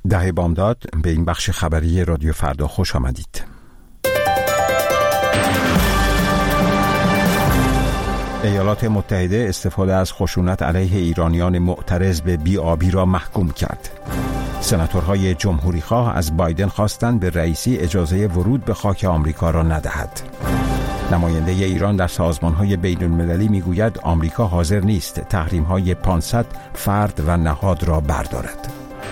ده بامداد، به این بخش خبری رادیو فردا خوش آمدید. ایالات متحده استفاده از خشونت علیه ایرانیان معترض به بی‌آبی را محکوم کرد. سناتورهای جمهوریخواه از بایدن خواستند به رئیسی اجازه ورود به خاک آمریکا را ندهد. نماینده ایران در سازمان‌های بین‌المللی می‌گوید آمریکا حاضر نیست تحریم‌های 500 فرد و نهاد را بردارد.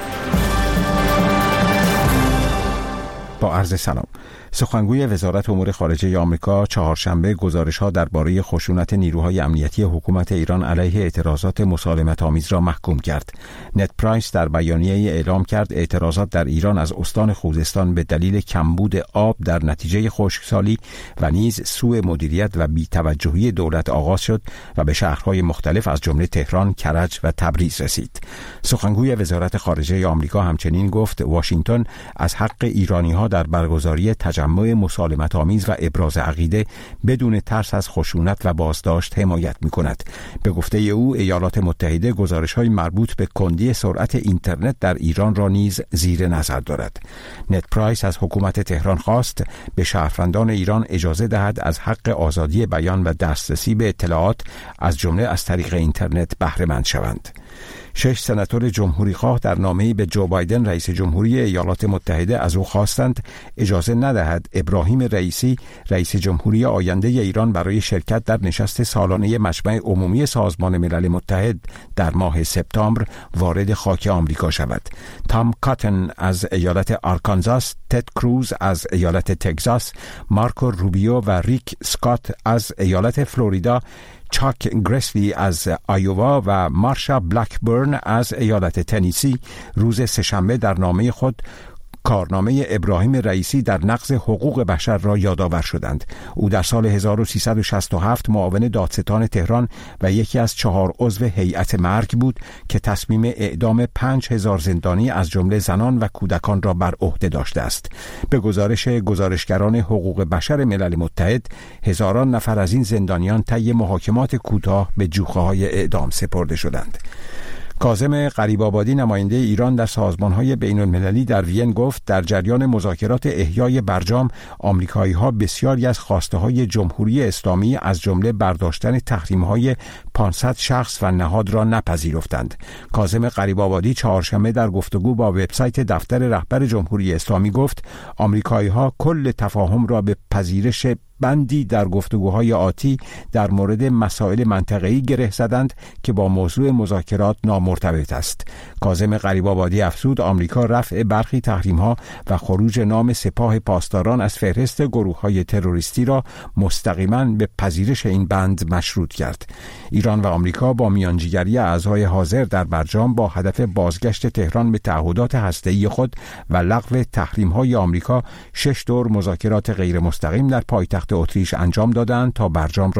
با عرض سلام. سخنگوی وزارت امور خارجه آمریکا چهارشنبه گزارش‌ها درباره خشونت نیروهای امنیتی حکومت ایران علیه اعتراضات مسالمت‌آمیز را محکوم کرد. نت پرایس در بیانیه‌ای اعلام کرد اعتراضات در ایران از استان خوزستان به دلیل کمبود آب در نتیجه خشکسالی و نیز سوء مدیریت و بی‌توجهی دولت آغاز شد و به شهرهای مختلف از جمله تهران، کرج و تبریز رسید. سخنگوی وزارت خارجه آمریکا همچنین گفت واشنگتن از حق ایرانی‌ها در برگزاری تجمع مسالمت‌آمیز و ابراز عقیده بدون ترس از خشونت و بازداشت حمایت می‌کند. به گفته او ایالات متحده گزارش‌های مربوط به کندی سرعت اینترنت در ایران را نیز زیر نظر دارد. نت پرایس از حکومت تهران خواست به شهروندان ایران اجازه دهد از حق آزادی بیان و دسترسی به اطلاعات از جمله از طریق اینترنت بهره مند شوند. 6 سناتور جمهوریخواه در نامه‌ای به جو بایدن رئیس جمهوری ایالات متحده از او خواستند اجازه ندهد ابراهیم رئیسی رئیس جمهوری آینده ایران برای شرکت در نشست سالانه مجمع عمومی سازمان ملل متحد در ماه سپتامبر وارد خاک آمریکا شود. تام کاتن از ایالت آرکانزاس، تد کروز از ایالت تگزاس، مارکو روبیو و ریک اسکات از ایالت فلوریدا، چاک گرسلی از آیووا و مارشا بلکبرن از ایالت تنیسی روز سه‌شنبه در نامه خود کارنامه ابراهیم رئیسی در نقض حقوق بشر را یادآور شدند. او در سال 1367 معاون دادستان تهران و یکی از 4 عضو هیئت مرگ بود که تصمیم اعدام 5000 زندانی از جمله زنان و کودکان را بر عهده داشته است. به گزارش گزارشگران حقوق بشر ملل متحد، هزاران نفر از این زندانیان طی محاکمات کوتاه به جوخه‌های اعدام سپرده شدند. کاظم غریب‌آبادی نماینده ایران در سازمان‌های بین‌المللی در وین گفت در جریان مذاکرات احیای برجام آمریکایی‌ها بسیاری از خواسته‌های جمهوری اسلامی از جمله برداشتن تحریم‌های 500 شخص و نهاد را نپذیرفتند. کاظم غریب‌آبادی چهارشنبه در گفتگو با وبسایت دفتر رهبر جمهوری اسلامی گفت آمریکایی‌ها کل تفاهم را به پذیرش بندی در گفتگوهای آتی در مورد مسائل منطقه‌ای گره زدند که با موضوع مذاکرات نامرتبط است. کاظم غریب‌آبادی افزود آمریکا رفع برخی تحریم‌ها و خروج نام سپاه پاسداران از فهرست گروه‌های تروریستی را مستقیما به پذیرش این بند مشروط کرد. ایران و آمریکا با میانجیگری اعضای حاضر در برجام با هدف بازگشت تهران به تعهدات هسته‌ای خود و لغو تحریم‌های آمریکا 6 دور مذاکرات غیر مستقیم در پایتخت اتریش انجام دادند تا برجام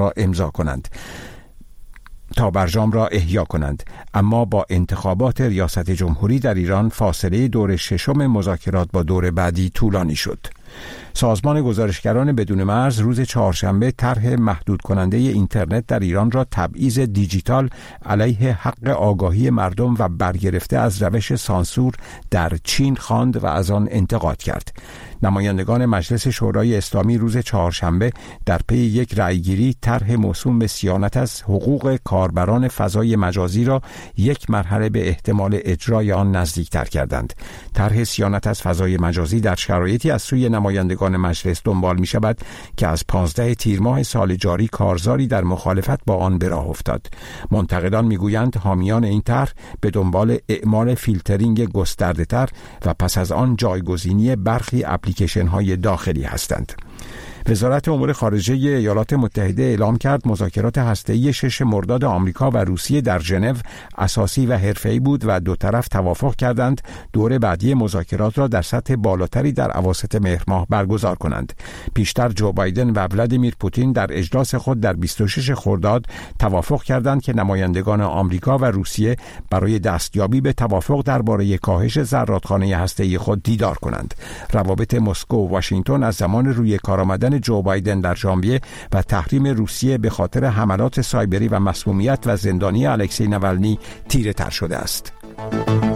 را احیا کنند، اما با انتخابات ریاست جمهوری در ایران فاصله دور ششم مذاکرات با دور بعدی طولانی شد. سازمان گزارشگران بدون مرز روز چهارشنبه طرح محدود کننده اینترنت در ایران را تبعیض دیجیتال علیه حق آگاهی مردم و برگرفته از روش سانسور در چین خواند و از آن انتقاد کرد. نمایندگان مجلس شورای اسلامی روز چهارشنبه در پی یک رأیگیری طرح موسوم به صیانت از حقوق کاربران فضای مجازی را یک مرحله به احتمال اجرای آن نزدیکتر کردند. طرح صیانت از فضای مجازی در شرایطی از سوی نمایندگان مجلس دنبال می شود که از 15 تیر ماه سال جاری کارزاری در مخالفت با آن به راه افتاد. منتقدان می گویند حامیان این طرح به دنبال اعمال فیلترینگ گسترده‌تر و پس از آن جایگزینی برخی اپلیکیشن های داخلی هستند. وزارت امور خارجه ایالات متحده اعلام کرد مذاکرات هسته‌ای 6 مرداد آمریکا و روسیه در ژنو اساسی و حرفه‌ای بود و دو طرف توافق کردند دور بعدی مذاکرات را در سطح بالاتری در اواسط مهر ماه برگزار کنند. پیشتر جو بایدن و ولادیمیر پوتین در اجلاس خود در 26 خرداد توافق کردند که نمایندگان آمریکا و روسیه برای دستیابی به توافق درباره کاهش زرادخانه هسته‌ای خود دیدار کنند. روابط مسکو و واشنگتن از زمان روی کار آمدن جو بایدن در ژانویه و تحریم روسیه به خاطر حملات سایبری و مسمومیت و زندانی الکسی ناوالنی تیره تر شده است.